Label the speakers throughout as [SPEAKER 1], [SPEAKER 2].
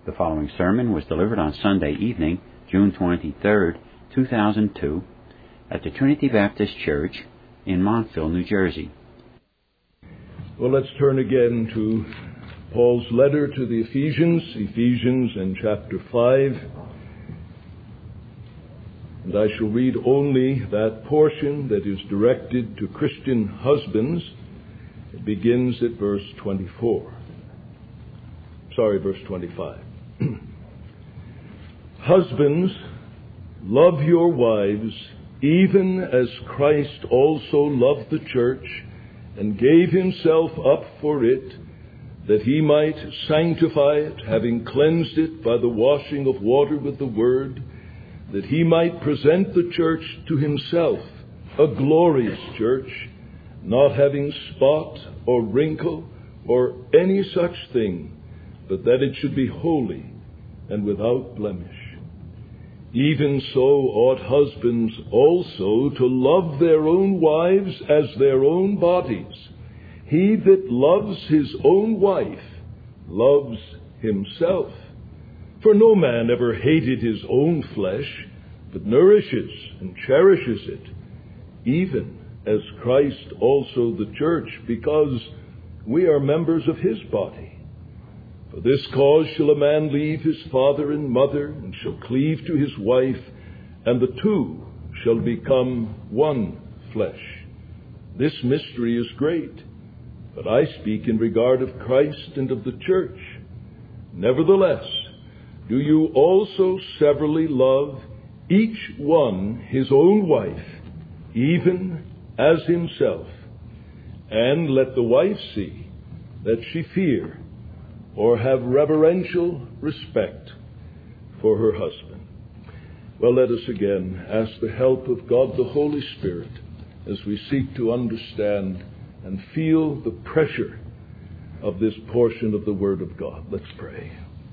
[SPEAKER 1] The following sermon was delivered on Sunday evening, June 23, 2002, at the Trinity Baptist Church in Montville, New Jersey.
[SPEAKER 2] Well, let's turn again to Paul's letter to the Ephesians in chapter 5. And I shall read only that portion that is directed to Christian husbands. It begins at verse 25. Husbands, love your wives, even as Christ also loved the church and gave himself up for it, that he might sanctify it, having cleansed it by the washing of water with the word, that he might present the church to himself, a glorious church, not having spot or wrinkle or any such thing, but that it should be holy and without blemish. Even so ought husbands also to love their own wives as their own bodies. He that loves his own wife loves himself. For no man ever hated his own flesh, but nourishes and cherishes it, even as Christ also the church, because we are members of his body. For this cause shall a man leave his father and mother, and shall cleave to his wife, and the two shall become one flesh. This mystery is great, but I speak in regard of Christ and of the church. Nevertheless, do you also severally love each one his own wife, even as himself, and let the wife see that she fear or have reverential respect for her husband. Well, let us again ask the help of God the Holy Spirit as we seek to understand and feel the pressure of this portion of the Word of God. Let's pray.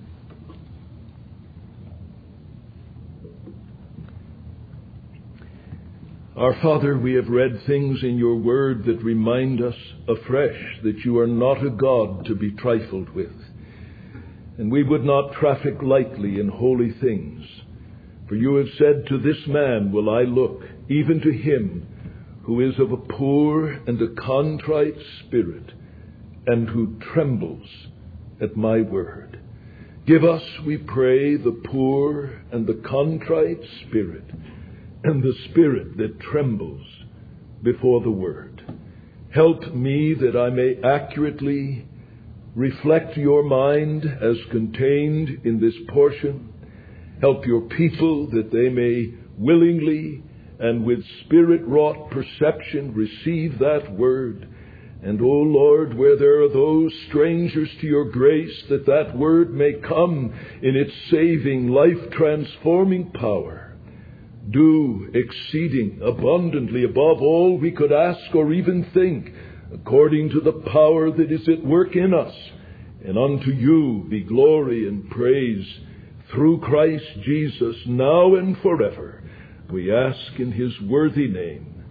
[SPEAKER 2] Our Father, we have read things in your Word that remind us afresh that you are not a God to be trifled with. And we would not traffic lightly in holy things. For you have said, to this man will I look, even to him who is of a poor and a contrite spirit, and who trembles at my word. Give us, we pray, the poor and the contrite spirit, and the spirit that trembles before the word. Help me that I may accurately reflect your mind as contained in this portion. Help your people that they may willingly and with spirit-wrought perception receive that word. And, O Lord, where there are those strangers to your grace, that that word may come in its saving, life-transforming power. Do exceeding abundantly above all we could ask or even think, according to the power that is at work in us. And unto you be glory and praise through Christ Jesus, now and forever. We ask in his worthy name.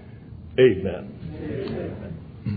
[SPEAKER 2] Amen.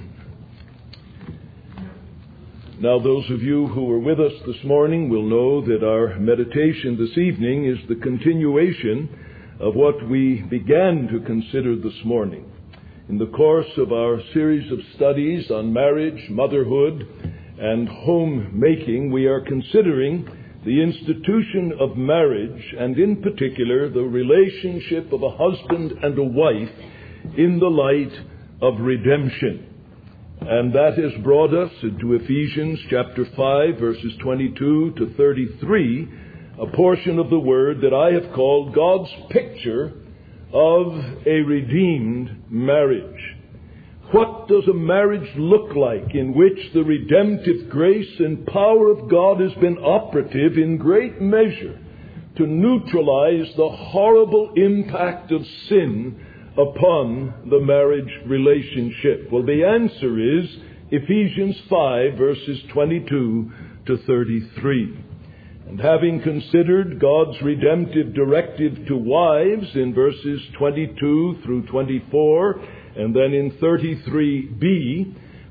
[SPEAKER 2] Now, those of you who were with us this morning will know that our meditation this evening is the continuation of what we began to consider this morning. In the course of our series of studies on marriage, motherhood, and homemaking, we are considering the institution of marriage, and in particular the relationship of a husband and a wife in the light of redemption. And that has brought us into Ephesians chapter 5, verses 22 to 33, a portion of the word that I have called God's picture of a redeemed marriage. What does a marriage look like in which the redemptive grace and power of God has been operative in great measure to neutralize the horrible impact of sin upon the marriage relationship? Well, the answer is Ephesians 5, verses 22 to 33. And having considered God's redemptive directive to wives in verses 22 through 24, and then in 33b,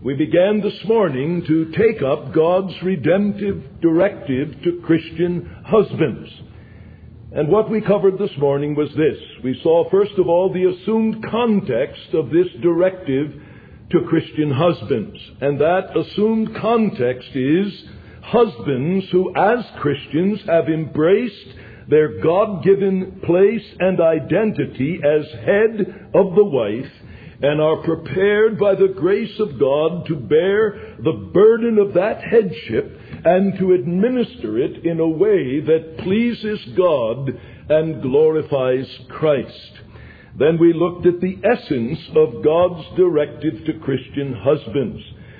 [SPEAKER 2] We began this morning to take up God's redemptive directive to Christian husbands. And what we covered this morning was this. We saw, first of all, the assumed context of this directive to Christian husbands. And that assumed context is husbands who, as Christians, have embraced their God-given place and identity as head of the wife, and are prepared by the grace of God to bear the burden of that headship and to administer it in a way that pleases God and glorifies Christ. Then we looked at the essence of God's directive to Christian husbands.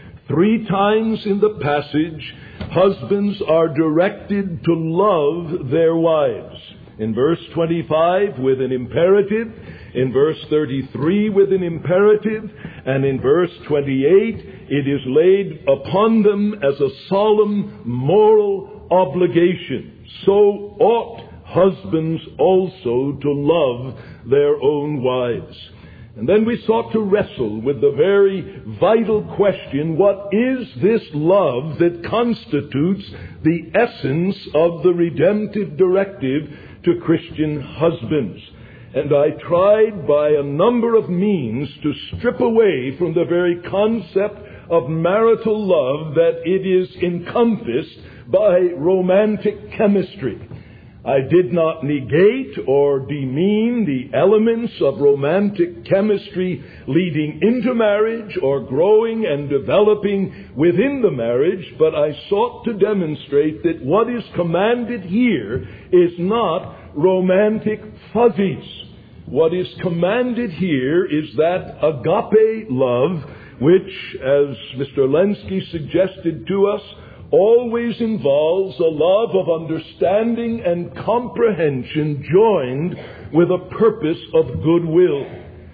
[SPEAKER 2] 3 times in the passage, husbands are directed to love their wives. In verse 25 with an imperative, in verse 33 with an imperative, and in verse 28 it is laid upon them as a solemn moral obligation. So ought husbands also to love their own wives. And then we sought to wrestle with the very vital question, what is this love that constitutes the essence of the redemptive directive to Christian husbands? And I tried by a number of means to strip away from the very concept of marital love that it is encompassed by romantic chemistry. I did not negate or demean the elements of romantic chemistry leading into marriage or growing and developing within the marriage, but I sought to demonstrate that what is commanded here is not romantic fuzzies. What is commanded here is that agape love, which, as Mr. Lenski suggested to us, always involves a love of understanding and comprehension joined with a purpose of goodwill.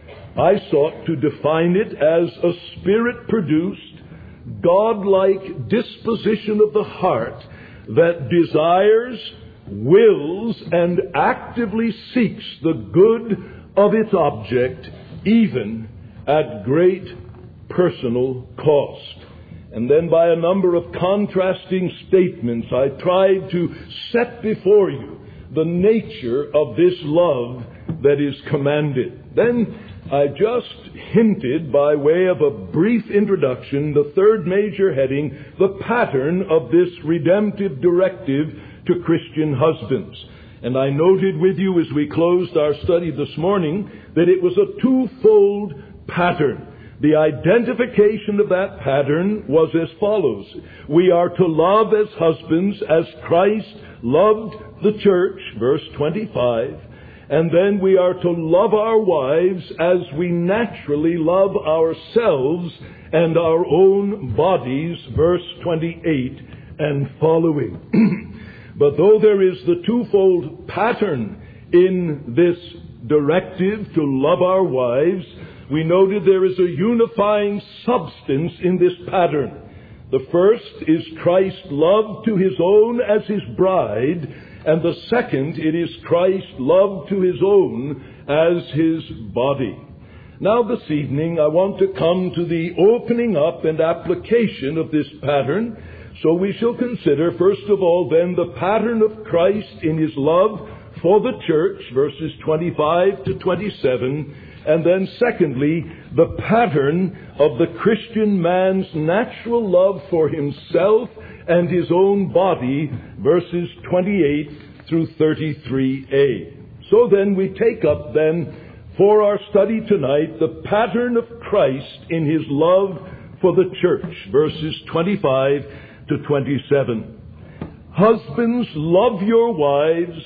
[SPEAKER 2] I sought to define it as a spirit-produced, God-like disposition of the heart that desires, wills, and actively seeks the good of its object, even at great personal cost. And then by a number of contrasting statements, I tried to set before you the nature of this love that is commanded. Then I just hinted, by way of a brief introduction, the third major heading, the pattern of this redemptive directive to Christian husbands. And I noted with you as we closed our study this morning that it was a twofold pattern. The identification of that pattern was as follows. We are to love as husbands as Christ loved the church, verse 25. And then we are to love our wives as we naturally love ourselves and our own bodies, verse 28 and following. But though there is the twofold pattern in this directive to love our wives, we noted there is a unifying substance in this pattern. The first is Christ's love to his own as his bride, and the second, it is Christ's love to his own as his body. Now this evening I want to come to the opening up and application of this pattern. So we shall consider, first of all, then, the pattern of Christ in his love for the church, verses 25 to 27, and then, secondly, the pattern of the Christian man's natural love for himself and his own body, verses 28 through 33a. So then we take up, then, for our study tonight, the pattern of Christ in his love for the church, verses 25 to 27. Husbands, love your wives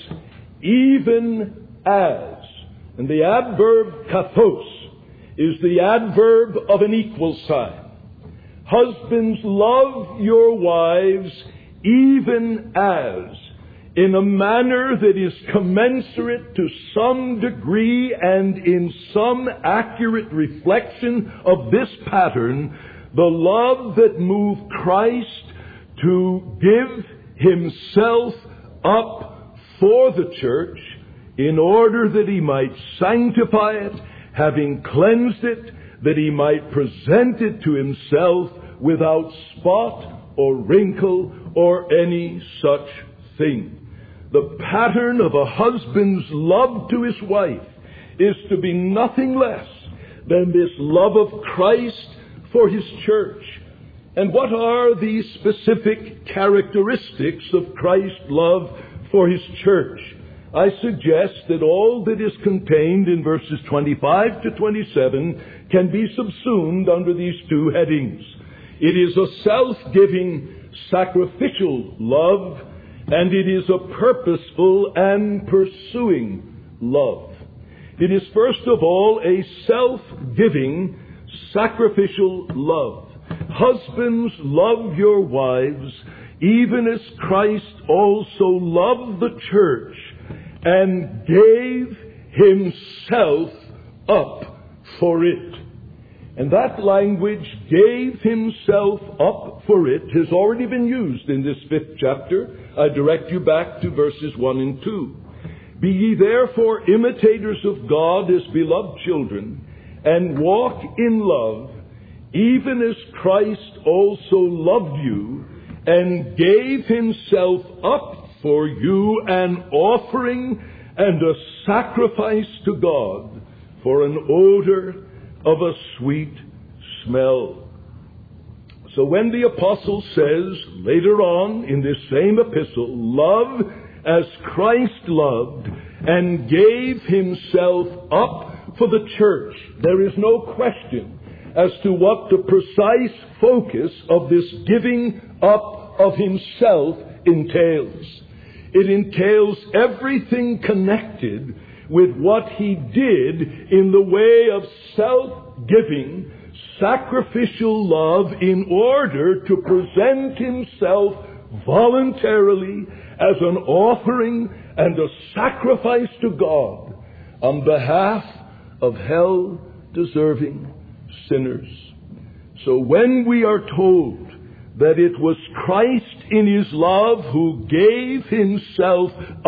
[SPEAKER 2] even as. And the adverb kathos is the adverb of an equal sign. Husbands, love your wives even as, in a manner that is commensurate to some degree and in some accurate reflection of this pattern, the love that moved Christ to give himself up for the church in order that he might sanctify it, having cleansed it, that he might present it to himself without spot or wrinkle or any such thing. The pattern of a husband's love to his wife is to be nothing less than this love of Christ for his church. And what are these specific characteristics of Christ's love for his church? I suggest that all that is contained in verses 25 to 27 can be subsumed under these two headings. It is a self-giving, sacrificial love, and it is a purposeful and pursuing love. It is first of all a self-giving, sacrificial love. Husbands, love your wives, even as Christ also loved the church and gave himself up for it. And that language, gave himself up for it, has already been used in this 5th chapter. I direct you back to verses 1 and 2. Be ye therefore imitators of God as beloved children, and walk in love, even as Christ also loved you, and gave himself up for you, an offering and a sacrifice to God, for an odor of a sweet smell. So when the apostle says later on in this same epistle, love as Christ loved and gave himself up for the church, there is no question as to what the precise focus of this giving up of himself entails. It entails everything connected with what he did in the way of self-giving, sacrificial love in order to present himself voluntarily as an offering and a sacrifice to God on behalf of hell-deserving sinners. So when we are told that it was Christ in his love who gave himself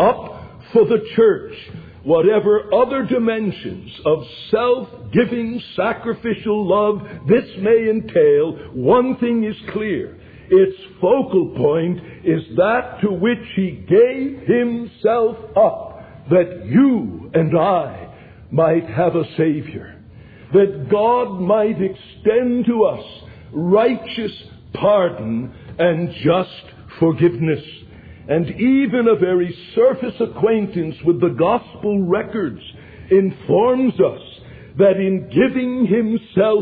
[SPEAKER 2] up for the church, whatever other dimensions of self-giving, sacrificial love this may entail, one thing is clear. Its focal point is that to which he gave himself up, that you and I might have a Savior, that God might extend to us righteous pardon and just forgiveness. And even a very surface acquaintance with the gospel records informs us that in giving himself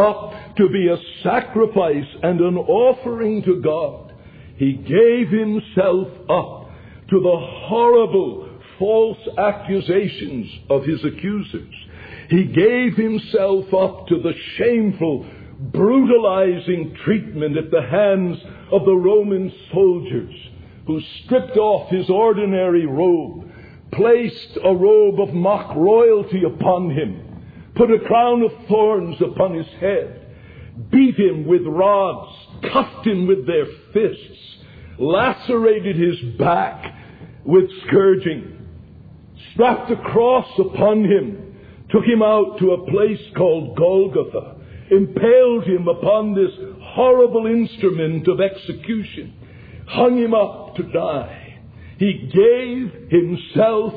[SPEAKER 2] up to be a sacrifice and an offering to God, he gave himself up to the horrible false accusations of his accusers. He gave himself up to the shameful, brutalizing treatment at the hands of the Roman soldiers, who stripped off his ordinary robe, placed a robe of mock royalty upon him, put a crown of thorns upon his head, beat him with rods, cuffed him with their fists, lacerated his back with scourging, strapped a cross upon him, took him out to a place called Golgotha, impaled him upon this horrible instrument of execution, hung him up to die. He gave himself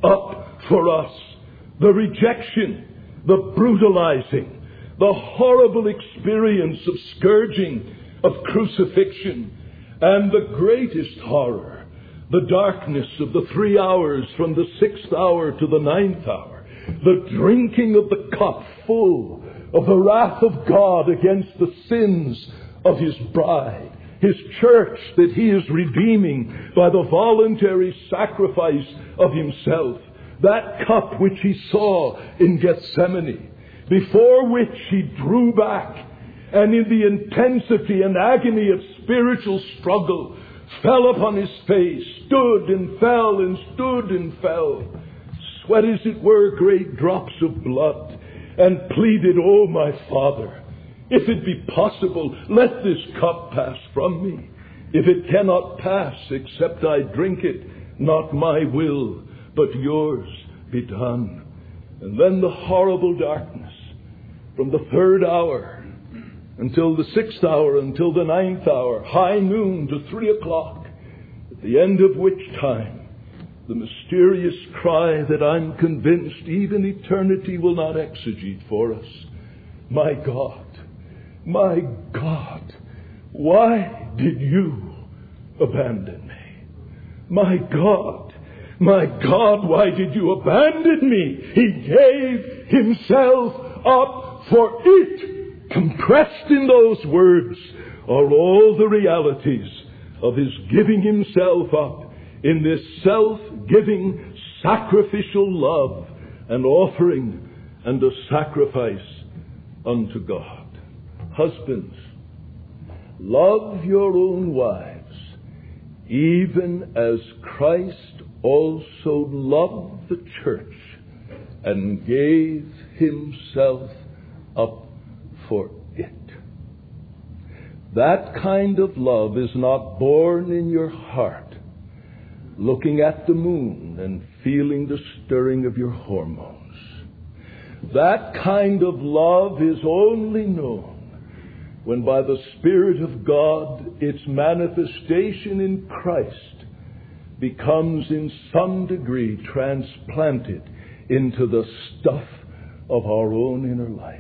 [SPEAKER 2] up for us. The rejection, the brutalizing, the horrible experience of scourging, of crucifixion, and the greatest horror, the darkness of the 3 hours from the 6th hour to the 9th hour, the drinking of the cup full of the wrath of God against the sins of his bride, his church that he is redeeming by the voluntary sacrifice of himself. That cup which he saw in Gethsemane, before which he drew back, and in the intensity and agony of spiritual struggle, fell upon his face, stood and fell and stood and fell, sweat as it were great drops of blood, and pleaded, "Oh, my Father, if it be possible, let this cup pass from me. If it cannot pass except I drink it, not my will, but yours be done." And then the horrible darkness, from the 3rd hour until the 6th hour, until the 9th hour, high noon to 3 o'clock, at the end of which time the mysterious cry that I'm convinced even eternity will not exegete for us: my God, why did you abandon me? My God, why did you abandon me? He gave himself up for it. Compressed in those words are all the realities of his giving himself up in this self-giving, sacrificial love and offering and a sacrifice unto God. Husbands, love your own wives, even as Christ also loved the church and gave himself up for it. That kind of love is not born in your heart, looking at the moon and feeling the stirring of your hormones. That kind of love is only known when by the Spirit of God its manifestation in Christ becomes in some degree transplanted into the stuff of our own inner life.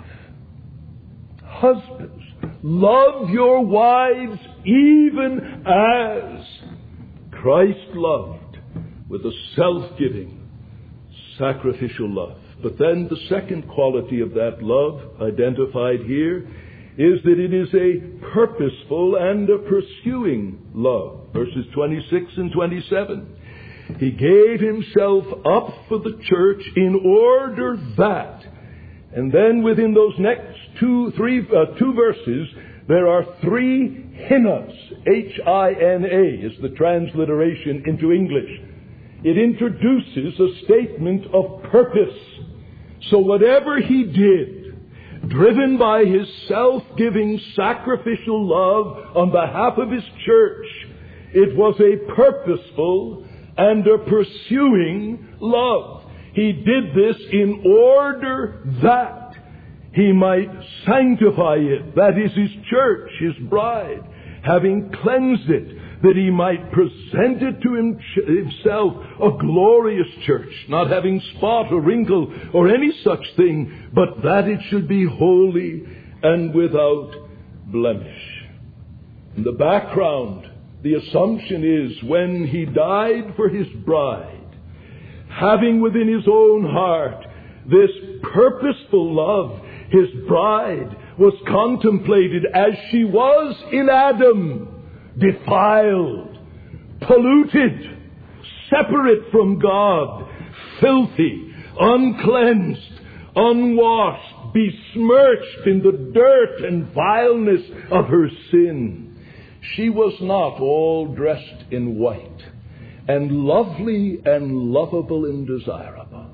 [SPEAKER 2] Husbands, love your wives even as Christ loved, with a self-giving, sacrificial love. But then the second quality of that love identified here is that it is a purposeful and a pursuing love. Verses 26 and 27. He gave himself up for the church in order that. And then within those next two verses, there are 3 hinnas. H-I-N-A is the transliteration into English. It introduces a statement of purpose. So whatever he did, driven by his self-giving, sacrificial love on behalf of his church, it was a purposeful and a pursuing love. He did this in order that he might sanctify it, that is his church, his bride, having cleansed it, that he might present it to himself a glorious church, not having spot or wrinkle or any such thing, but that it should be holy and without blemish. In the background, the assumption is when he died for his bride, having within his own heart this purposeful love, his bride was contemplated as she was in Adam, defiled, polluted, separate from God, filthy, uncleansed, unwashed, besmirched in the dirt and vileness of her sin. She was not all dressed in white and lovely and lovable and desirable.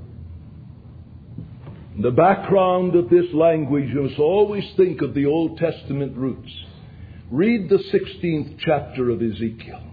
[SPEAKER 2] In the background of this language, you must always think of the Old Testament roots. Read the 16th chapter of Ezekiel.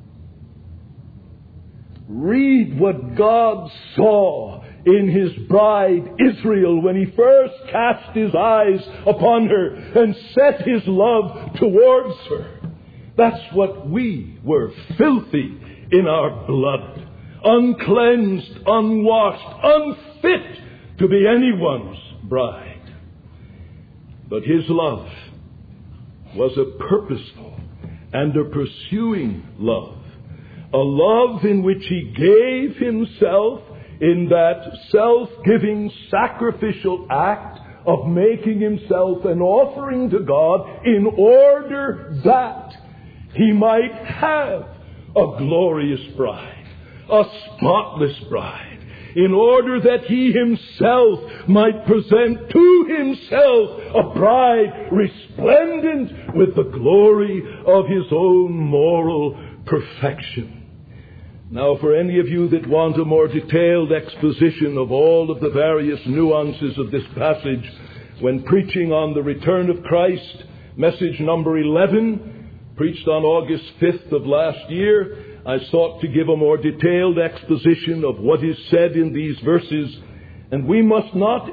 [SPEAKER 2] Read what God saw in his bride Israel when he first cast his eyes upon her and set his love towards her. That's what we were, filthy in our blood, uncleansed, unwashed, unfit to be anyone's bride. But his love was a purposeful and a pursuing love, a love in which he gave himself in that self-giving, sacrificial act of making himself an offering to God in order that he might have a glorious bride, a spotless bride, in order that he himself might present to himself a bride resplendent with the glory of his own moral perfection. Now, for any of you that want a more detailed exposition of all of the various nuances of this passage, when preaching on the return of Christ, message number 11, preached on August 5th of last year, I sought to give a more detailed exposition of what is said in these verses. And we must not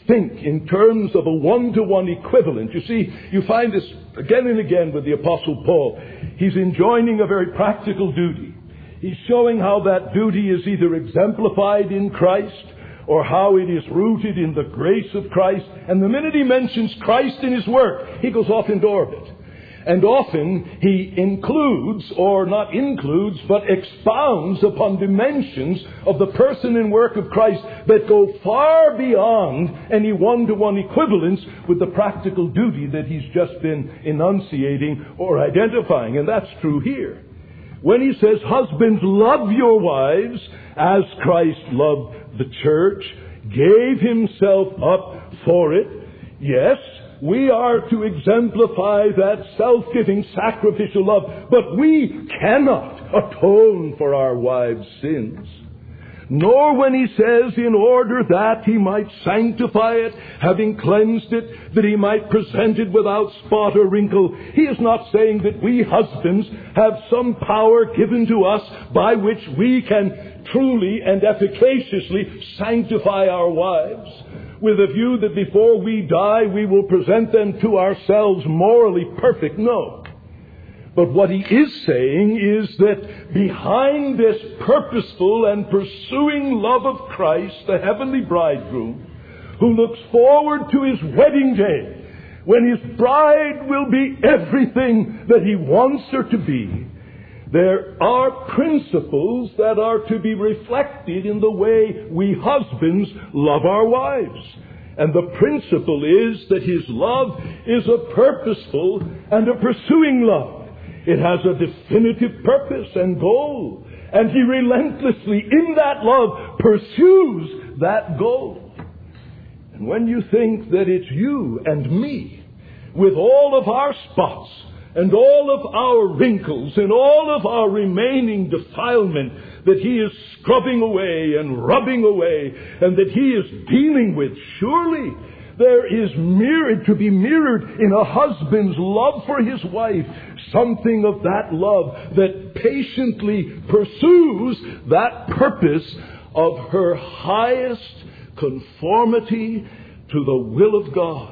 [SPEAKER 2] think in terms of a one-to-one equivalent. You see, you find this again and again with the Apostle Paul. He's enjoining a very practical duty. He's showing how that duty is either exemplified in Christ or how it is rooted in the grace of Christ. And the minute he mentions Christ in his work, he goes off into orbit. And often he includes, or not includes, but expounds upon dimensions of the person and work of Christ that go far beyond any one-to-one equivalence with the practical duty that he's just been enunciating or identifying. And that's true here. When he says, husbands, love your wives as Christ loved the church, gave himself up for it, yes, we are to exemplify that self-giving, sacrificial love, but we cannot atone for our wives' sins. Nor when he says, in order that he might sanctify it, having cleansed it, that he might present it without spot or wrinkle, he is not saying that we husbands have some power given to us by which we can truly and efficaciously sanctify our wives, with a view that before we die we will present them to ourselves morally perfect. No. But what he is saying is that behind this purposeful and pursuing love of Christ, the heavenly bridegroom, who looks forward to his wedding day, when his bride will be everything that he wants her to be, there are principles that are to be reflected in the way we husbands love our wives. And the principle is that his love is a purposeful and a pursuing love. It has a definitive purpose and goal. And he relentlessly, in that love, pursues that goal. And when you think that it's you and me, with all of our spots, and all of our wrinkles, and all of our remaining defilement that he is scrubbing away and rubbing away, and that he is dealing with, surely there is to be mirrored in a husband's love for his wife, something of that love that patiently pursues that purpose of her highest conformity to the will of God.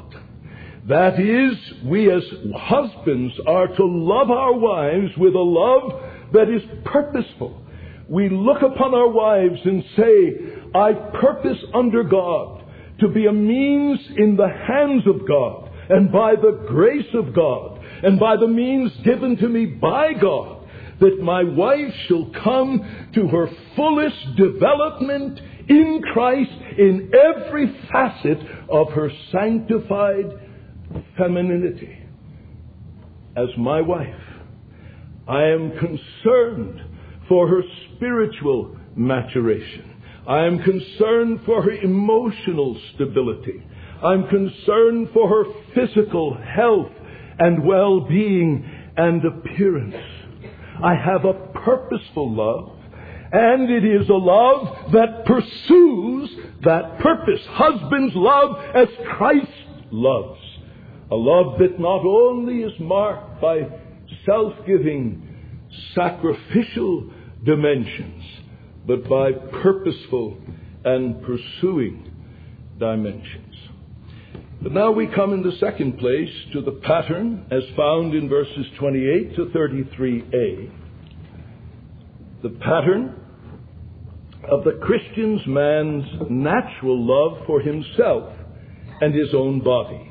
[SPEAKER 2] That is, we as husbands are to love our wives with a love that is purposeful. We look upon our wives and say, I purpose under God to be a means in the hands of God, and by the grace of God, and by the means given to me by God, that my wife shall come to her fullest development in Christ in every facet of her sanctified femininity. As my wife, I am concerned for her spiritual maturation. I am concerned for her emotional stability. I'm concerned for her physical health and well-being and appearance. I have a purposeful love, and it is a love that pursues that purpose. Husbands love as Christ loves. A love that not only is marked by self-giving, sacrificial dimensions, but by purposeful and pursuing dimensions. But now we come in the second place to the pattern as found in verses 28 to 33a. The pattern of the Christian man's natural love for himself and his own body.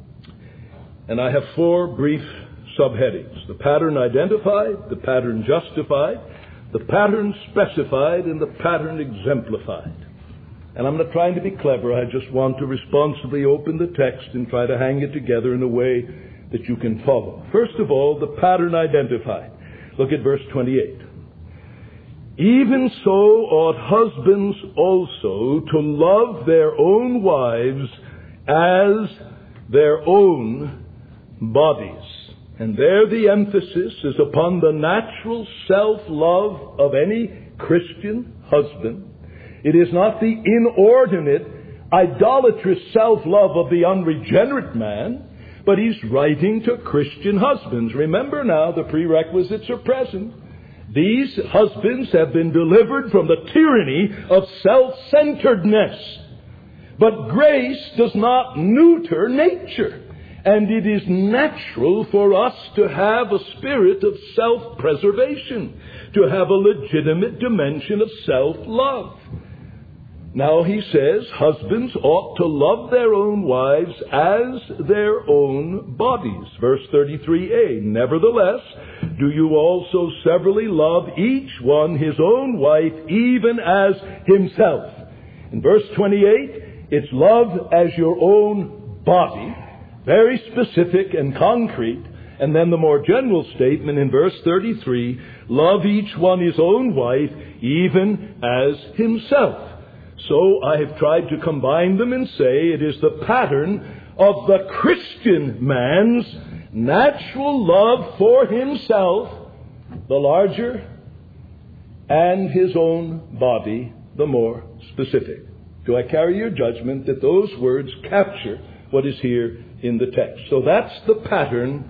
[SPEAKER 2] And I have four brief subheadings. The pattern identified, the pattern justified, the pattern specified, and the pattern exemplified. And I'm not trying to be clever. I just want to responsibly open the text and try to hang it together in a way that you can follow. First of all, the pattern identified. Look at verse 28. Even so ought husbands also to love their own wives as their own bodies. And there the emphasis is upon the natural self-love of any Christian husband. It is not the inordinate, idolatrous self-love of the unregenerate man, but he's writing to Christian husbands. Remember now, the prerequisites are present. These husbands have been delivered from the tyranny of self-centeredness. But grace does not neuter nature. And it is natural for us to have a spirit of self-preservation, to have a legitimate dimension of self-love. Now he says, husbands ought to love their own wives as their own bodies. Verse 33a, nevertheless, do you also severally love each one his own wife, even as himself. In verse 28, it's love as your own body. Very specific and concrete. And then the more general statement in verse 33, love each one his own wife, even as himself. So I have tried to combine them and say it is the pattern of the Christian man's natural love for himself, the larger, and his own body, the more specific. Do I carry your judgment that those words capture what is here in the text? So that's the pattern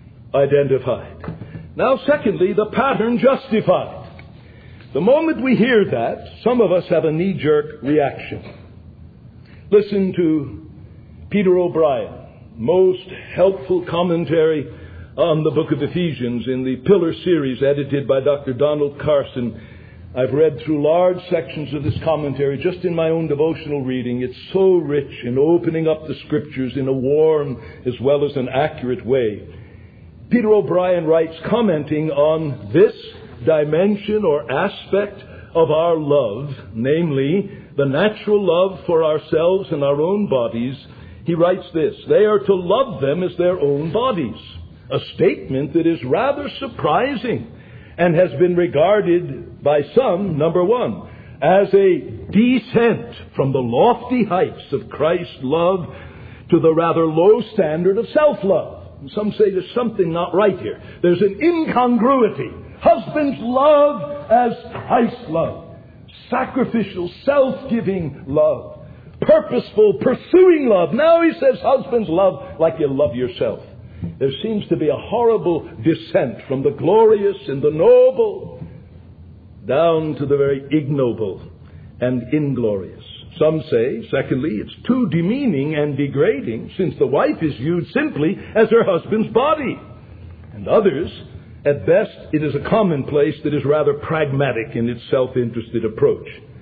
[SPEAKER 2] identified. Now, secondly, the pattern justified. The moment we hear that, some of us have a knee-jerk reaction. Listen to Peter O'Brien, most helpful commentary on the book of Ephesians in the Pillar series edited by Dr. Donald Carson. I've read through large sections of this commentary just in my own devotional reading. It's so rich in opening up the Scriptures in a warm as well as an accurate way. Peter O'Brien writes, commenting on this dimension or aspect of our love, namely the natural love for ourselves and our own bodies, he writes this: they are to love them as their own bodies. A statement that is rather surprising and has been regarded by some, number one, as a descent from the lofty heights of Christ's love to the rather low standard of self-love. Some say there's something not right here. There's an incongruity. Husbands love as Christ loved. Sacrificial, self-giving love. Purposeful, pursuing love. Now he says husbands love like you love yourself. There seems to be a horrible descent from the glorious and the noble down to the very ignoble and inglorious. Some say, secondly, it's too demeaning and degrading, since the wife is viewed simply as her husband's body. And others, at best, it is a commonplace that is rather pragmatic in its self-interested approach.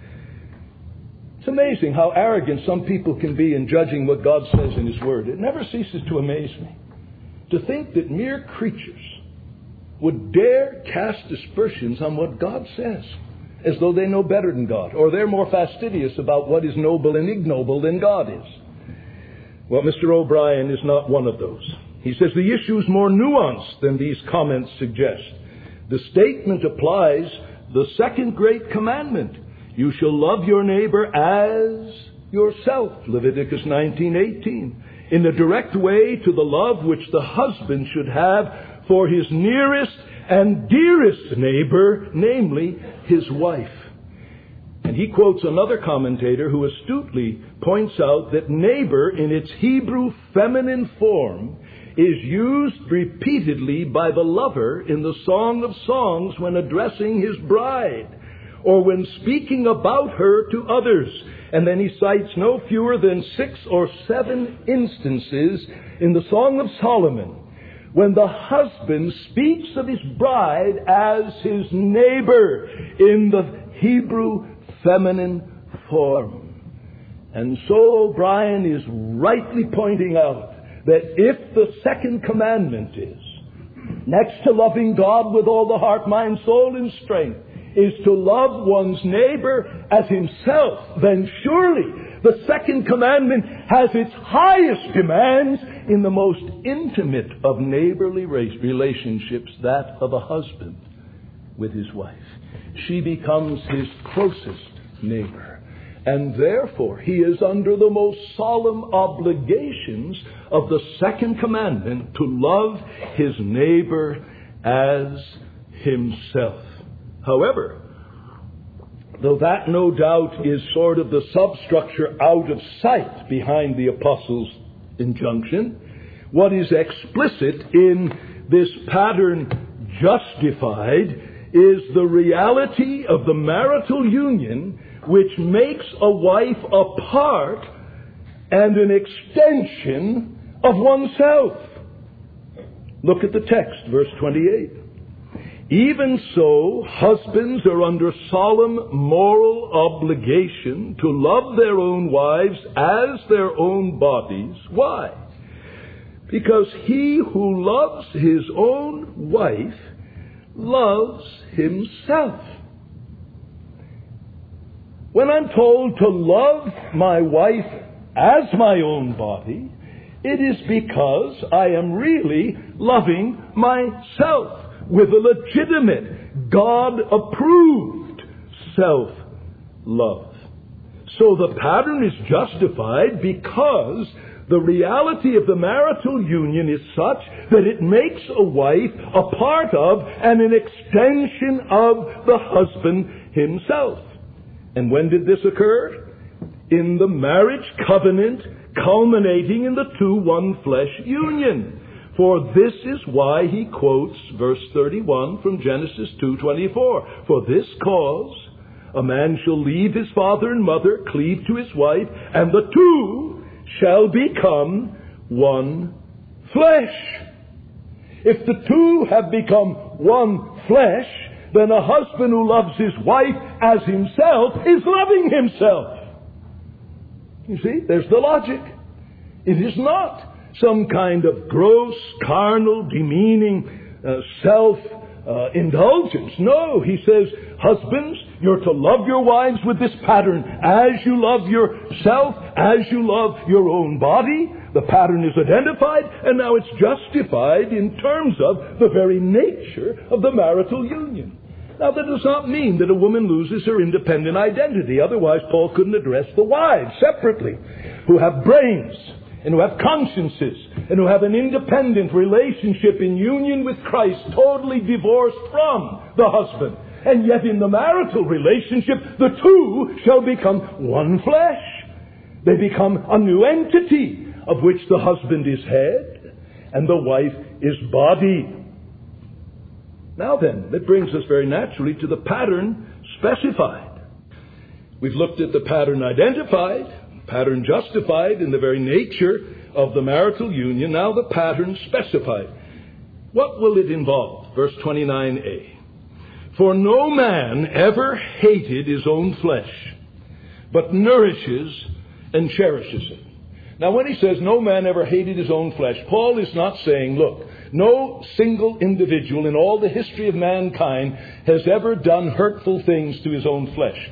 [SPEAKER 2] It's amazing how arrogant some people can be in judging what God says in His Word. It never ceases to amaze me. To think that mere creatures would dare cast aspersions on what God says, as though they know better than God, or they're more fastidious about what is noble and ignoble than God is. Well, Mr. O'Brien is not one of those. He says the issue is more nuanced than these comments suggest. The statement applies the second great commandment. You shall love your neighbor as yourself, Leviticus 19:18, in a direct way to the love which the husband should have for his nearest and dearest neighbor, namely his wife. And he quotes another commentator who astutely points out that neighbor in its Hebrew feminine form is used repeatedly by the lover in the Song of Songs when addressing his bride, or when speaking about her to others. And then he cites no fewer than 6 or 7 instances in the Song of Solomon when the husband speaks of his bride as his neighbor in the Hebrew feminine form. And so O'Brien is rightly pointing out that if the second commandment is, next to loving God with all the heart, mind, soul, and strength, is to love one's neighbor as himself, then surely the second commandment has its highest demands in the most intimate of neighborly relationships, that of a husband with his wife. She becomes his closest neighbor. And therefore, he is under the most solemn obligations of the second commandment to love his neighbor as himself. However, though that no doubt is sort of the substructure out of sight behind the apostles' injunction, what is explicit in this pattern justified is the reality of the marital union which makes a wife a part and an extension of oneself. Look at the text, verse 28. Even so, husbands are under solemn moral obligation to love their own wives as their own bodies. Why? Because he who loves his own wife loves himself. When I'm told to love my wife as my own body, it is because I am really loving myself with a legitimate, God-approved self-love. So the pattern is justified because the reality of the marital union is such that it makes a wife a part of and an extension of the husband himself. And when did this occur? In the marriage covenant culminating in the two one-flesh union. For this is why he quotes verse 31 from Genesis 2:24. For this cause a man shall leave his father and mother, cleave to his wife, and the two shall become one flesh. If the two have become one flesh, then a husband who loves his wife as himself is loving himself. You see, there's the logic. It is not some kind of gross, carnal, demeaning self-indulgence. No, he says, husbands, you're to love your wives with this pattern. As you love yourself, as you love your own body, the pattern is identified, and now it's justified in terms of the very nature of the marital union. Now, that does not mean that a woman loses her independent identity. Otherwise, Paul couldn't address the wives separately, who have brains, and who have consciences, and who have an independent relationship in union with Christ, totally divorced from the husband. And yet in the marital relationship, the two shall become one flesh. They become a new entity, of which the husband is head, and the wife is body. Now then, that brings us very naturally to the pattern specified. We've looked at the pattern identified, pattern justified in the very nature of the marital union. Now the pattern specified. What will it involve? Verse 29a. For no man ever hated his own flesh, but nourishes and cherishes it. Now when he says no man ever hated his own flesh, Paul is not saying, look, no single individual in all the history of mankind has ever done hurtful things to his own flesh.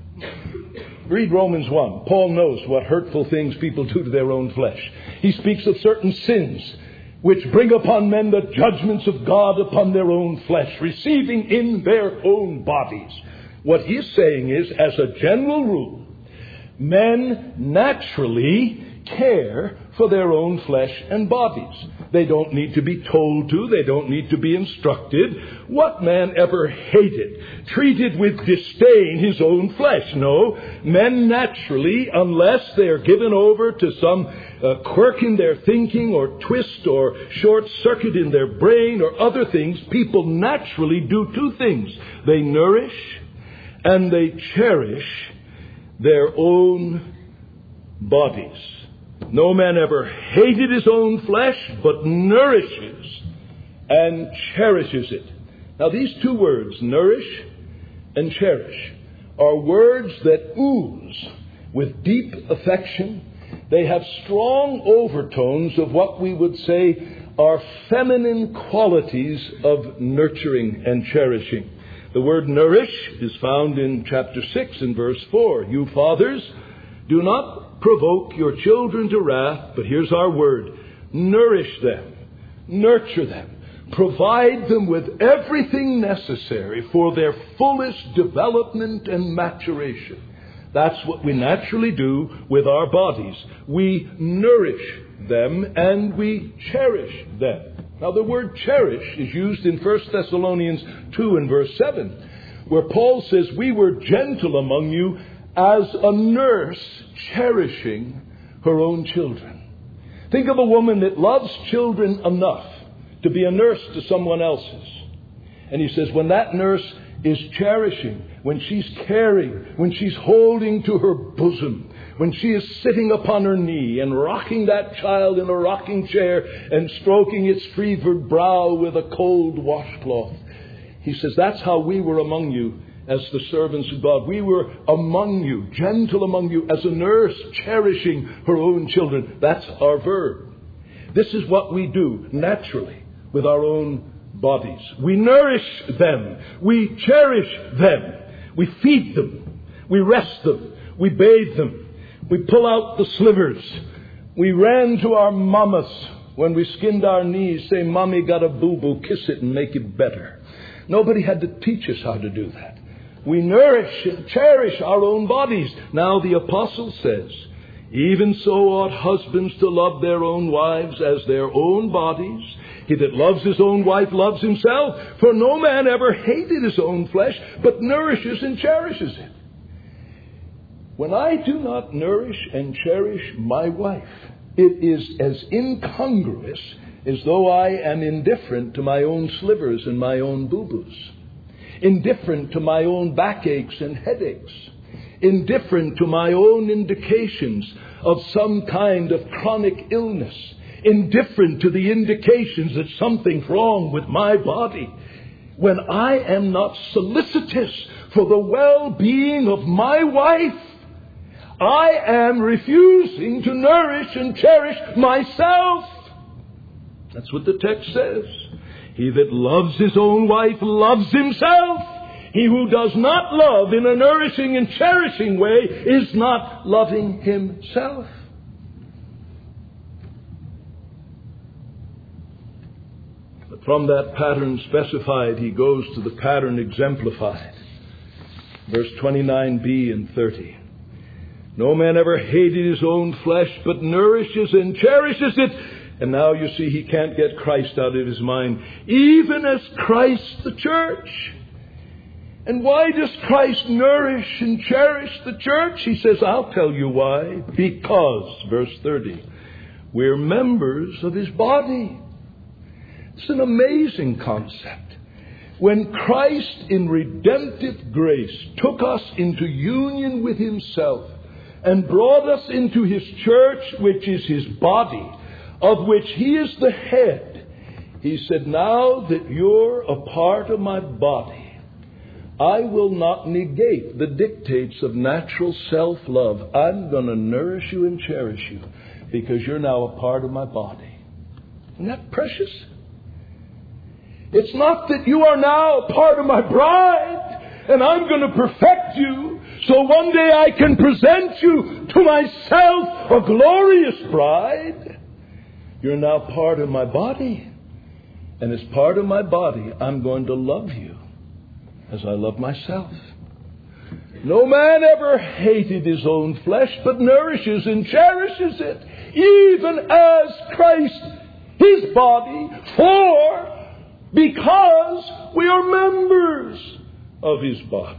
[SPEAKER 2] Read Romans 1. Paul knows what hurtful things people do to their own flesh. He speaks of certain sins which bring upon men the judgments of God upon their own flesh, receiving in their own bodies. What he's saying is, as a general rule, men naturally care for their own flesh and bodies. They don't need to be told to. They don't need to be instructed. What man ever hated, treated with disdain his own flesh? No, men naturally, unless they are given over to some quirk in their thinking or twist or short circuit in their brain or other things, people naturally do two things. They nourish and they cherish their own bodies. No man ever hated his own flesh, but nourishes and cherishes it. Now these two words, nourish and cherish, are words that ooze with deep affection. They have strong overtones of what we would say are feminine qualities of nurturing and cherishing. The word nourish is found in chapter 6 and verse 4. You fathers, do not provoke your children to wrath, but here's our word. Nourish them. Nurture them. Provide them with everything necessary for their fullest development and maturation. That's what we naturally do with our bodies. We nourish them and we cherish them. Now the word cherish is used in 1 Thessalonians 2 and verse 7, where Paul says, we were gentle among you as a nurse cherishing her own children. Think of a woman that loves children enough to be a nurse to someone else's. And he says, when that nurse is cherishing, when she's caring, when she's holding to her bosom, when she is sitting upon her knee and rocking that child in a rocking chair and stroking its fevered brow with a cold washcloth. He says, that's how we were among you as the servants of God. We were among you, gentle among you, as a nurse cherishing her own children. That's our verb. This is what we do naturally with our own bodies. We nourish them. We cherish them. We feed them. We rest them. We bathe them. We pull out the slivers. We ran to our mamas when we skinned our knees, say, Mommy got a boo-boo, kiss it and make it better. Nobody had to teach us how to do that. We nourish and cherish our own bodies. Now the apostle says, even so ought husbands to love their own wives as their own bodies. He that loves his own wife loves himself. For no man ever hated his own flesh, but nourishes and cherishes it. When I do not nourish and cherish my wife, it is as incongruous as though I am indifferent to my own slivers and my own boo-boos. Indifferent to my own backaches and headaches. Indifferent to my own indications of some kind of chronic illness. Indifferent to the indications that something's wrong with my body. When I am not solicitous for the well-being of my wife, I am refusing to nourish and cherish myself. That's what the text says. He that loves his own wife loves himself. He who does not love in a nourishing and cherishing way is not loving himself. But from that pattern specified, he goes to the pattern exemplified. Verse 29b and 30. No man ever hated his own flesh, but nourishes and cherishes it. And now you see he can't get Christ out of his mind. Even as Christ the church. And why does Christ nourish and cherish the church? He says, I'll tell you why. Because, verse 30, we're members of his body. It's an amazing concept. When Christ in redemptive grace took us into union with himself and brought us into his church, which is his body, of which he is the head, he said, now that you're a part of my body, I will not negate the dictates of natural self-love. I'm going to nourish you and cherish you because you're now a part of my body. Isn't that precious? It's not that you are now a part of my bride and I'm going to perfect you so one day I can present you to myself, a glorious bride. You're now part of my body. And as part of my body, I'm going to love you as I love myself. No man ever hated his own flesh, but nourishes and cherishes it, even as Christ, his body, because we are members of his body.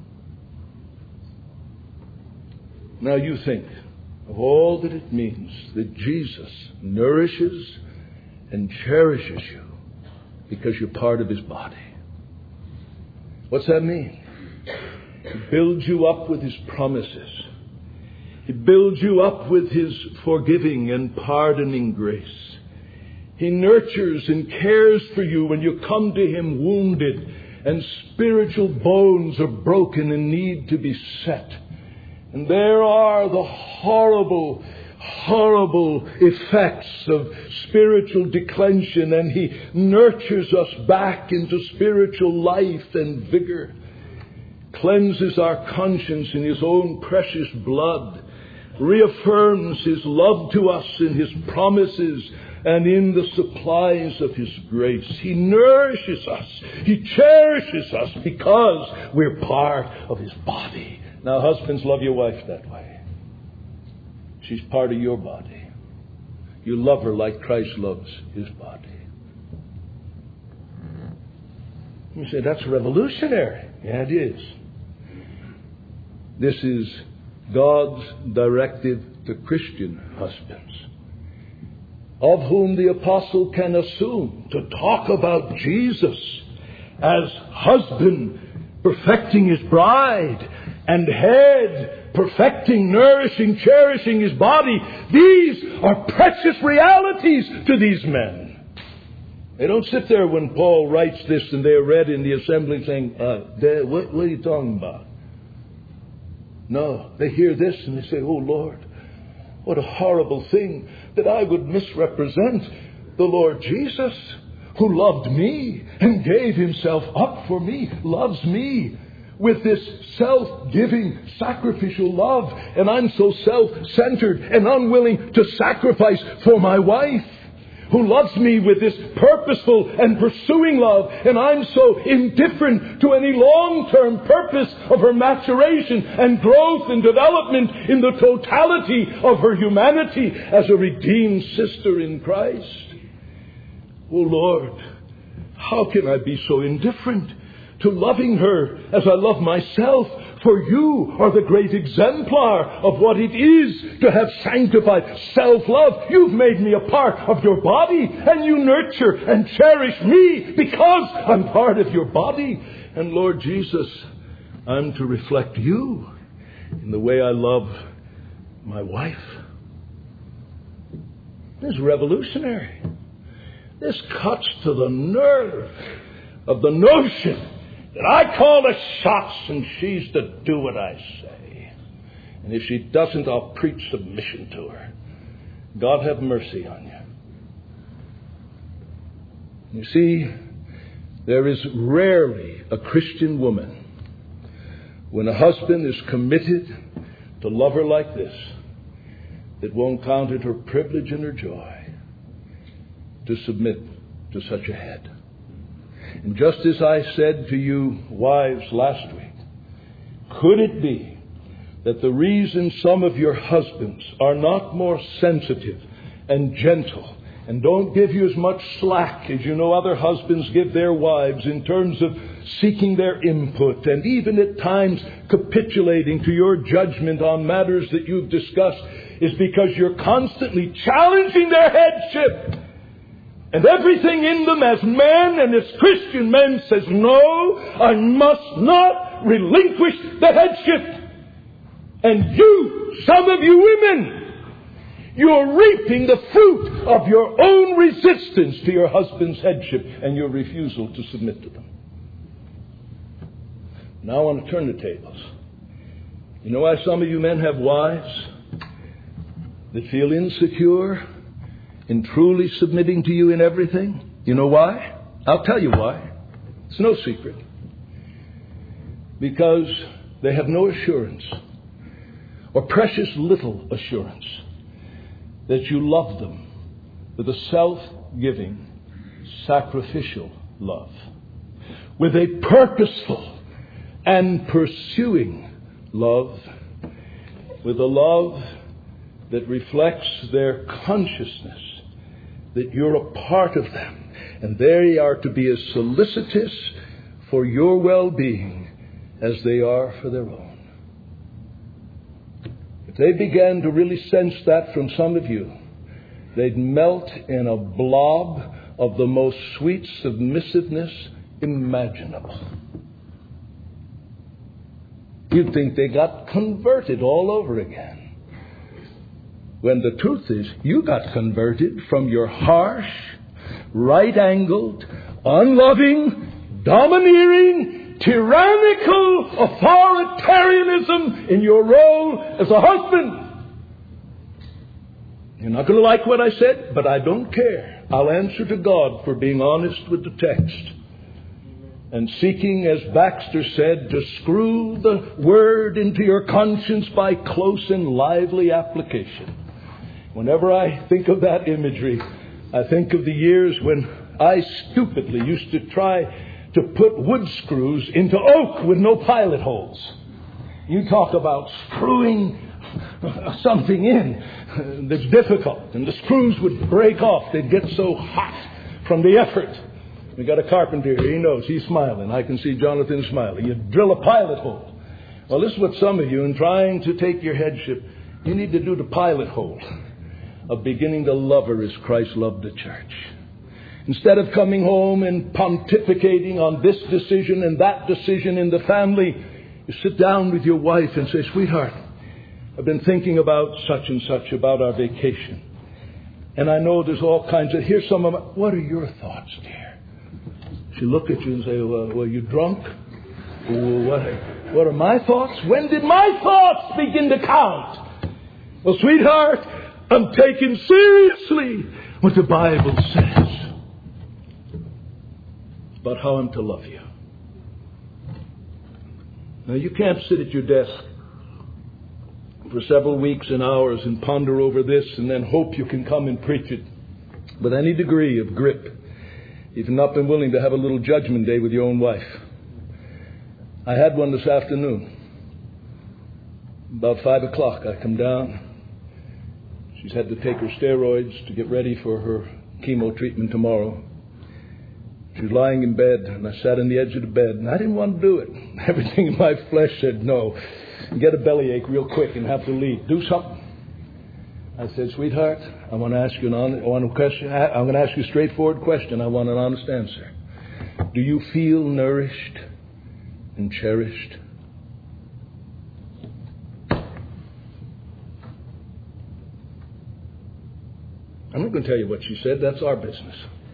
[SPEAKER 2] Now you think of all that it means that Jesus nourishes and cherishes you because you're part of his body. What's that mean? He builds you up with his promises. He builds you up with his forgiving and pardoning grace. He nurtures and cares for you when you come to him wounded and spiritual bones are broken and need to be set. And there are the horrible effects of spiritual declension, and he nurtures us back into spiritual life and vigor, cleanses our conscience in his own precious blood, reaffirms his love to us in his promises and in the supplies of his grace. He nourishes us. He cherishes us because we're part of his body. Now, husbands, love your wife that way. She's part of your body. You love her like Christ loves his body. You say, that's revolutionary. Yeah, it is. This is God's directive to Christian husbands, of whom the apostle can assume to talk about Jesus as husband perfecting his bride and head perfecting, nourishing, cherishing his body. These are precious realities to these men. They don't sit there when Paul writes this and they're read in the assembly saying, what are you talking about? No, they hear this and they say, oh Lord, what a horrible thing that I would misrepresent the Lord Jesus, who loved me and gave himself up for me, loves me with this self-giving, sacrificial love. And I'm so self-centered and unwilling to sacrifice for my wife, who loves me with this purposeful and pursuing love, and I'm so indifferent to any long-term purpose of her maturation and growth and development in the totality of her humanity as a redeemed sister in Christ. Oh Lord, how can I be so indifferent to loving her as I love myself? For you are the great exemplar of what it is to have sanctified self-love. You've made me a part of your body, and you nurture and cherish me because I'm part of your body. And Lord Jesus, I'm to reflect you in the way I love my wife. This is revolutionary. This cuts to the nerve of the notion that I call the shots and she's to do what I say. And if she doesn't, I'll preach submission to her. God have mercy on you. You see, there is rarely a Christian woman, when a husband is committed to love her like this, that won't count it her privilege and her joy to submit to such a head. And just as I said to you, wives, last week, could it be that the reason some of your husbands are not more sensitive and gentle and don't give you as much slack as you know other husbands give their wives in terms of seeking their input and even at times capitulating to your judgment on matters that you've discussed, is because you're constantly challenging their headship? And everything in them as men and as Christian men says, no, I must not relinquish the headship. And you, some of you women, you're reaping the fruit of your own resistance to your husband's headship and your refusal to submit to them. Now I want to turn the tables. You know why some of you men have wives that feel insecure in truly submitting to you in everything? You know why? I'll tell you why. It's no secret. Because they have no assurance, or precious little assurance, that you love them with a self-giving, sacrificial love, with a purposeful and pursuing love, with a love that reflects their consciousness that you're a part of them, and they are to be as solicitous for your well-being as they are for their own. If they began to really sense that from some of you, they'd melt in a blob of the most sweet submissiveness imaginable. You'd think they got converted all over again. When the truth is, you got converted from your harsh, right-angled, unloving, domineering, tyrannical authoritarianism in your role as a husband. You're not going to like what I said, but I don't care. I'll answer to God for being honest with the text and seeking, as Baxter said, to screw the word into your conscience by close and lively application. Whenever I think of that imagery, I think of the years when I stupidly used to try to put wood screws into oak with no pilot holes. You talk about screwing something in that's difficult, and the screws would break off. They'd get so hot from the effort. We got a carpenter here. He knows. He's smiling. I can see Jonathan smiling. You drill a pilot hole. Well, this is what some of you, in trying to take your headship, you need to do the pilot hole of beginning to love her as Christ loved the church. Instead of coming home and pontificating on this decision and that decision in the family, you sit down with your wife and say, sweetheart, I've been thinking about such and such, about our vacation. And I know there's all kinds of, here's some of my, what are your thoughts, dear? She'll look at you and say, well, were you drunk? What are my thoughts? When did my thoughts begin to count? Well, sweetheart, I'm taking seriously what the Bible says about how I'm to love you. Now, you can't sit at your desk for several weeks and hours and ponder over this and then hope you can come and preach it with any degree of grip. You've not been willing to have a little judgment day with your own wife. I had one this afternoon. About 5 o'clock, I come down. She's had to take her steroids to get ready for her chemo treatment tomorrow. She was lying in bed, and I sat on the edge of the bed, and I didn't want to do it. Everything in my flesh said no. Get a bellyache real quick and have to leave. Do something. I said, sweetheart, I want to ask you I'm going to ask you a straightforward question. I want an honest answer. Do you feel nourished and cherished? I'm not going to tell you what she said. That's our business.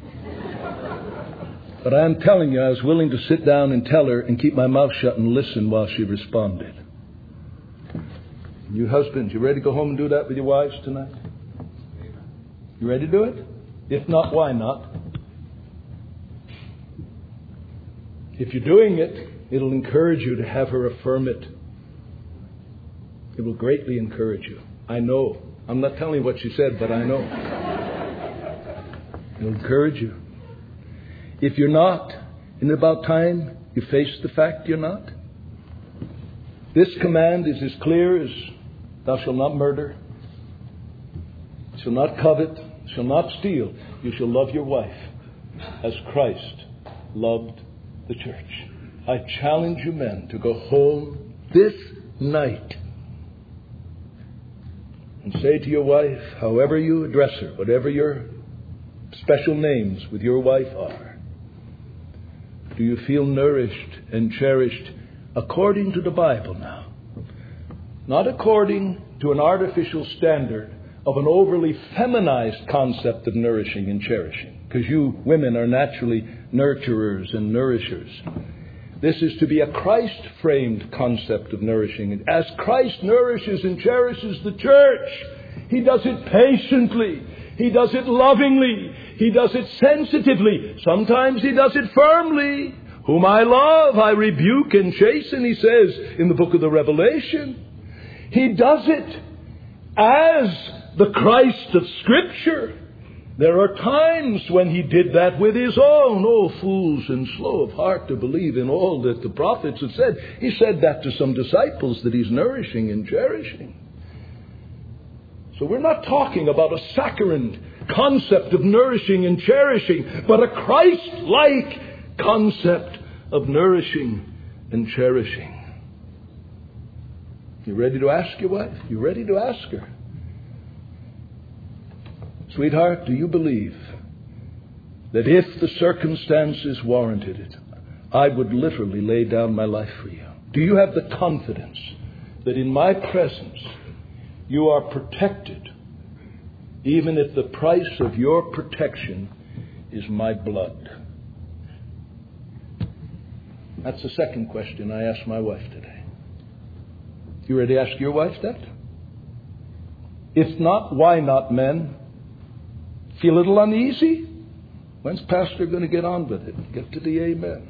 [SPEAKER 2] But I'm telling you, I was willing to sit down and tell her and keep my mouth shut and listen while she responded. You husbands, you ready to go home and do that with your wives tonight? You ready to do it? If not, why not? If you're doing it, it'll encourage you to have her affirm it. It will greatly encourage you. I know. I'm not telling you what she said, but I know. It'll encourage you. If you're not, isn't it about time you face the fact you're not? This command is as clear as thou shalt not murder, shall not covet, shall not steal. You shall love your wife as Christ loved the church. I challenge you men to go home this night and say to your wife, however you address her, whatever your special names with your wife are, do you feel nourished and cherished according to the Bible now? Not according to an artificial standard of an overly feminized concept of nourishing and cherishing. Because you women are naturally nurturers and nourishers. This is to be a Christ-framed concept of nourishing. As Christ nourishes and cherishes the church, He does it patiently. He does it lovingly. He does it sensitively. Sometimes He does it firmly. Whom I love, I rebuke and chasten, He says in the book of the Revelation. He does it as the Christ of Scripture. There are times when He did that with His own. Oh, fools and slow of heart to believe in all that the prophets have said. He said that to some disciples that He's nourishing and cherishing. So we're not talking about a saccharine concept of nourishing and cherishing, but a Christ-like concept of nourishing and cherishing. You ready to ask your wife? You ready to ask her? Sweetheart, do you believe that if the circumstances warranted it, I would literally lay down my life for you? Do you have the confidence that in my presence you are protected, even if the price of your protection is my blood? That's the second question I asked my wife today. You ready to ask your wife that? If not, why not, men? Feel a little uneasy? When's Pastor going to get on with it? Get to the amen.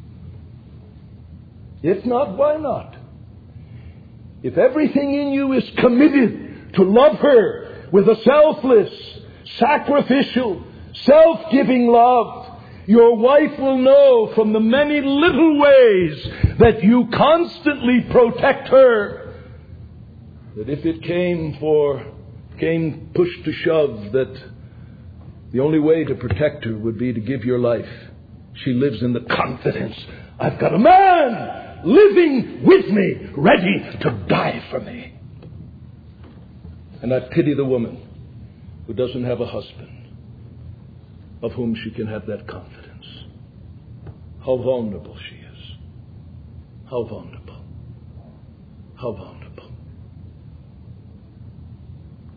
[SPEAKER 2] If not, why not? If everything in you is committed to love her with a selfless, sacrificial, self-giving love, your wife will know from the many little ways that you constantly protect her, that if it came push to shove, that the only way to protect her would be to give your life. She lives in the confidence, I've got a man living with me, ready to die for me. And I pity the woman who doesn't have a husband of whom she can have that confidence. How vulnerable she is. How vulnerable. How vulnerable.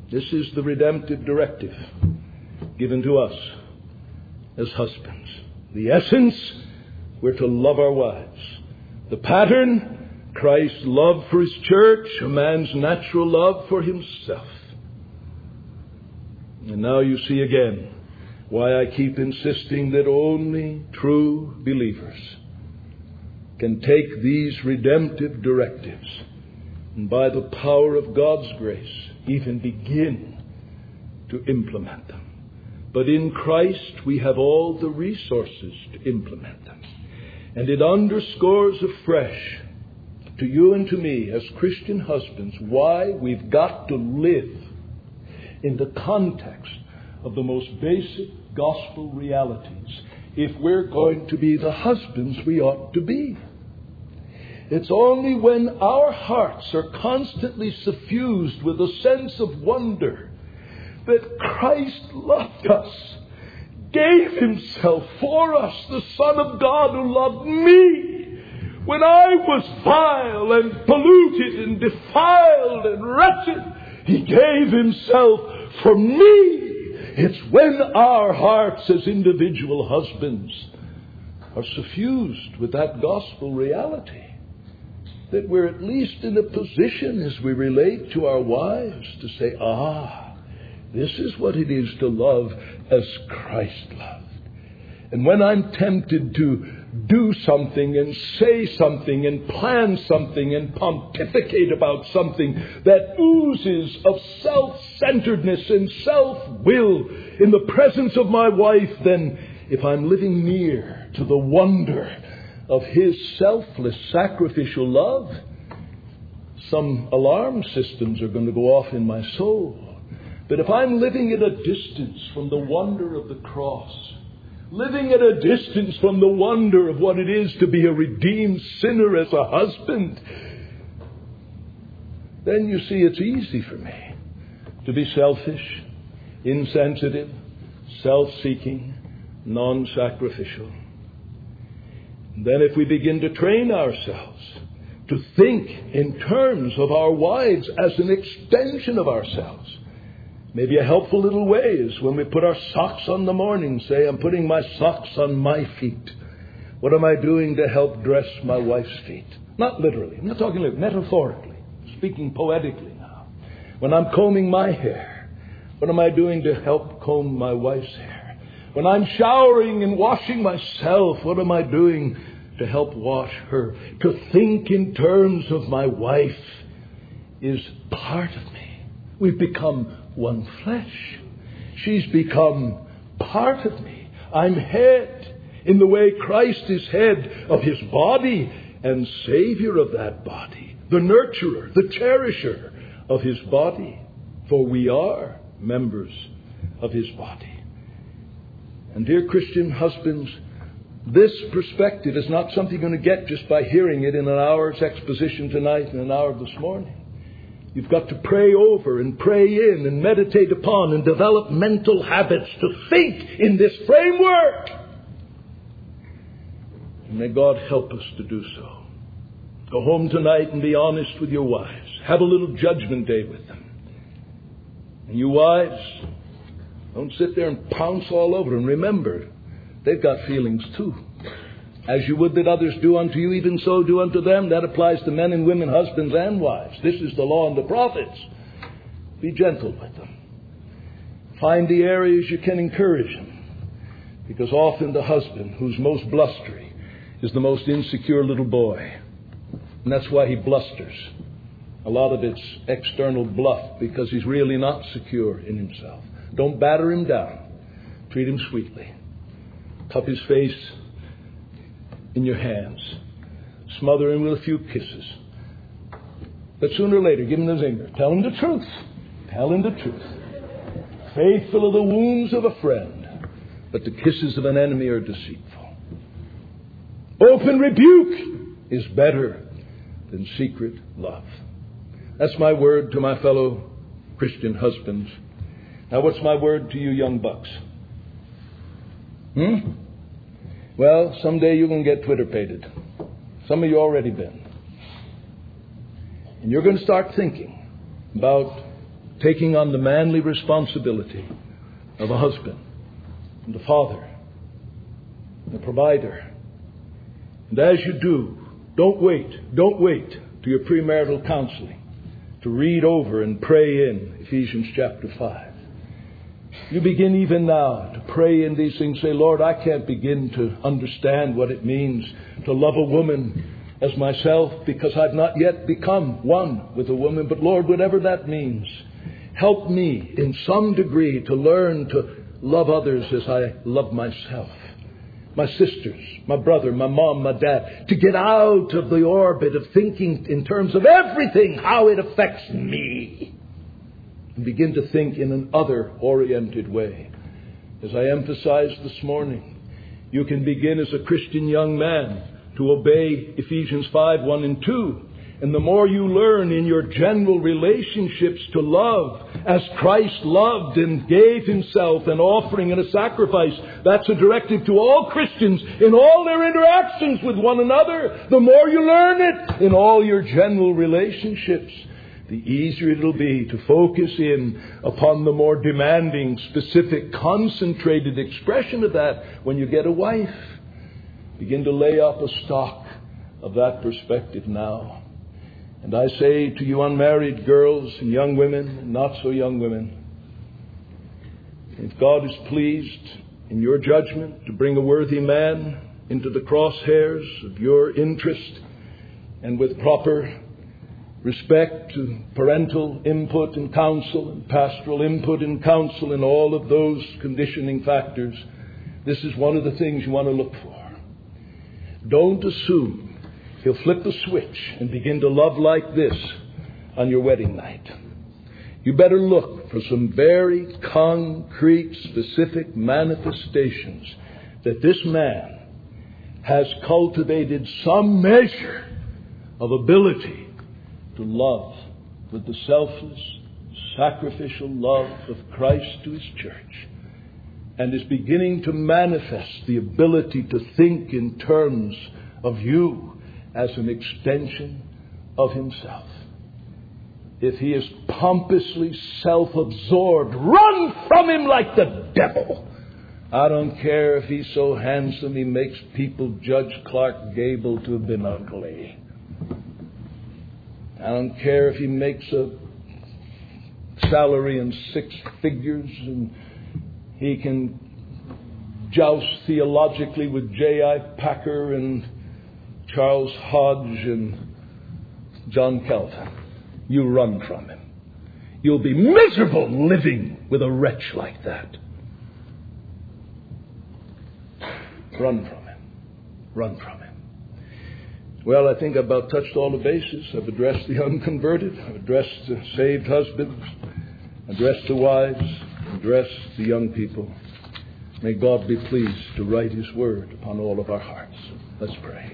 [SPEAKER 2] This is the redemptive directive given to us as husbands. The essence, we're to love our wives. The pattern, Christ's love for his church, a man's natural love for himself. And now you see again why I keep insisting that only true believers can take these redemptive directives and by the power of God's grace even begin to implement them. But in Christ we have all the resources to implement them. And it underscores afresh to you and to me as Christian husbands why we've got to live in the context of the most basic gospel realities if we're going to be the husbands we ought to be. It's only when our hearts are constantly suffused with a sense of wonder that Christ loved us, gave himself for us, the Son of God who loved me, when I was vile and polluted and defiled and wretched. He gave himself for me. It's when our hearts as individual husbands are suffused with that gospel reality that we're at least in a position as we relate to our wives to say, this is what it is to love as Christ loved. And when I'm tempted to do something and say something and plan something and pontificate about something that oozes of self-centeredness and self-will in the presence of my wife, then if I'm living near to the wonder of his selfless sacrificial love, some alarm systems are going to go off in my soul. But if I'm living at a distance from the wonder of the cross, living at a distance from the wonder of what it is to be a redeemed sinner as a husband, then you see it's easy for me to be selfish, insensitive, self-seeking, non-sacrificial. Then if we begin to train ourselves to think in terms of our wives as an extension of ourselves, maybe a helpful little way is when we put our socks on the morning, say, I'm putting my socks on my feet. What am I doing to help dress my wife's feet? Not literally. I'm not talking metaphorically. I'm speaking poetically now. When I'm combing my hair, what am I doing to help comb my wife's hair? When I'm showering and washing myself, what am I doing to help wash her? To think in terms of my wife is part of me. We've become one flesh. She's become part of me. I'm head in the way Christ is head of his body and Savior of that body, the nurturer, the cherisher of his body, for we are members of his body. And dear Christian husbands, this perspective is not something you're going to get just by hearing it in an hour's exposition tonight and an hour this morning. You've got to pray over and pray in and meditate upon and develop mental habits to think in this framework. And may God help us to do so. Go home tonight and be honest with your wives. Have a little judgment day with them. And you wives, don't sit there and pounce all over them. Remember, they've got feelings too. As you would that others do unto you, even so do unto them. That applies to men and women, husbands and wives. This is the law and the prophets. Be gentle with them. Find the areas you can encourage them. Because often the husband who's most blustery is the most insecure little boy. And that's why he blusters. A lot of it's external bluff because he's really not secure in himself. Don't batter him down. Treat him sweetly. Cup his face in your hands. Smother him with a few kisses. But sooner or later, give him the zinger. Tell him the truth. Tell him the truth. Faithful are the wounds of a friend, but the kisses of an enemy are deceitful. Open rebuke is better than secret love. That's my word to my fellow Christian husbands. Now, what's my word to you young bucks? Well, someday you're going to get Twitter-pated. Some of you already been. And you're going to start thinking about taking on the manly responsibility of a husband and a father and a provider. And as you do, don't wait to your premarital counseling to read over and pray in Ephesians chapter 5. You begin even now to pray in these things. Say, Lord, I can't begin to understand what it means to love a woman as myself because I've not yet become one with a woman. But Lord, whatever that means, help me in some degree to learn to love others as I love myself. My sisters, my brother, my mom, my dad. To get out of the orbit of thinking in terms of everything, how it affects me. And begin to think in an other-oriented way. As I emphasized this morning, you can begin as a Christian young man to obey Ephesians 5, 1 and 2. And the more you learn in your general relationships to love as Christ loved and gave himself an offering and a sacrifice, that's a directive to all Christians in all their interactions with one another. The more you learn it in all your general relationships, the easier it'll be to focus in upon the more demanding, specific, concentrated expression of that when you get a wife. Begin to lay up a stock of that perspective now. And I say to you unmarried girls and young women and not so young women, if God is pleased in your judgment to bring a worthy man into the crosshairs of your interest and with proper respect to parental input and counsel and pastoral input and counsel and all of those conditioning factors, this is one of the things you want to look for. Don't assume he'll flip the switch and begin to love like this on your wedding night. You better look for some very concrete, specific manifestations that this man has cultivated some measure of ability to love with the selfless, sacrificial love of Christ to his church, and is beginning to manifest the ability to think in terms of you as an extension of himself. If he is pompously self-absorbed, run from him like the devil. I don't care if he's so handsome he makes people judge Clark Gable to have been ugly. I don't care if he makes a salary in 6 figures and he can joust theologically with J.I. Packer and Charles Hodge and John Calvin. You run from him. You'll be miserable living with a wretch like that. Run from him. Run from him. Well, I think I've about touched all the bases. I've addressed the unconverted. I've addressed the saved husbands. Addressed the wives. Addressed the young people. May God be pleased to write his word upon all of our hearts. Let's pray.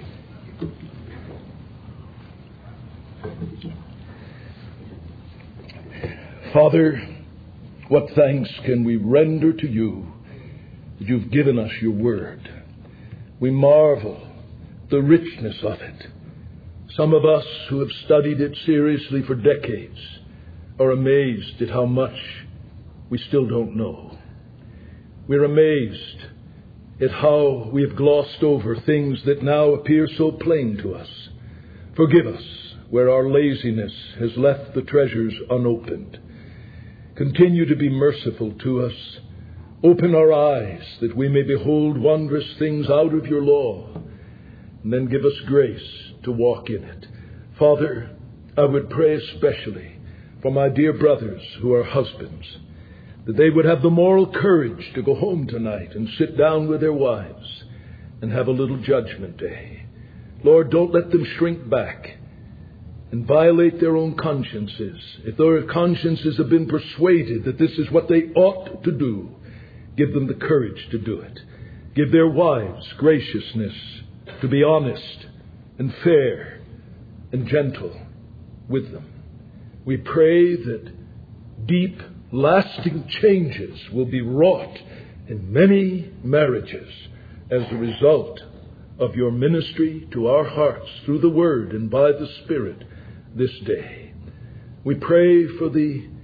[SPEAKER 2] Father, what thanks can we render to you that you've given us your word. We marvel at the richness of it. Some of us who have studied it seriously for decades are amazed at how much we still don't know. We're amazed at how we have glossed over things that now appear so plain to us. Forgive us where our laziness has left the treasures unopened. Continue to be merciful to us. Open our eyes that we may behold wondrous things out of your law. And then give us grace to walk in it. Father, I would pray especially for my dear brothers who are husbands, that they would have the moral courage to go home tonight and sit down with their wives and have a little judgment day. Lord, don't let them shrink back and violate their own consciences. If their consciences have been persuaded that this is what they ought to do, give them the courage to do it. Give their wives graciousness to be honest and fair and gentle with them. We pray that deep, lasting changes will be wrought in many marriages as a result of your ministry to our hearts through the Word and by the Spirit this day. We pray for the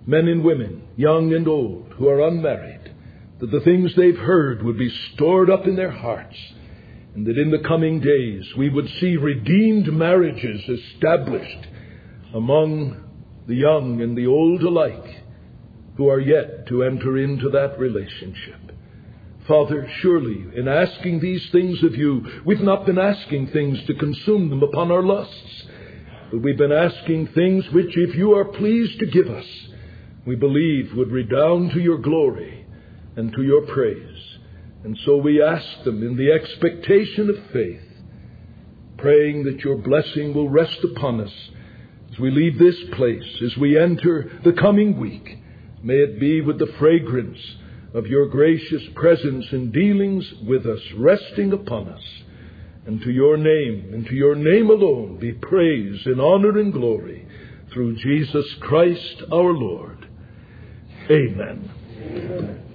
[SPEAKER 2] men and women, young and old, who are unmarried, that the things they've heard would be stored up in their hearts, and that in the coming days we would see redeemed marriages established among the young and the old alike who are yet to enter into that relationship. Father, surely in asking these things of you, we've not been asking things to consume them upon our lusts, but we've been asking things which, if you are pleased to give us, we believe would redound to your glory and to your praise. And so we ask them in the expectation of faith, praying that your blessing will rest upon us as we leave this place, as we enter the coming week. May it be with the fragrance of your gracious presence and dealings with us resting upon us. And to your name, and to your name alone, be praise and honor and glory through Jesus Christ our Lord. Amen.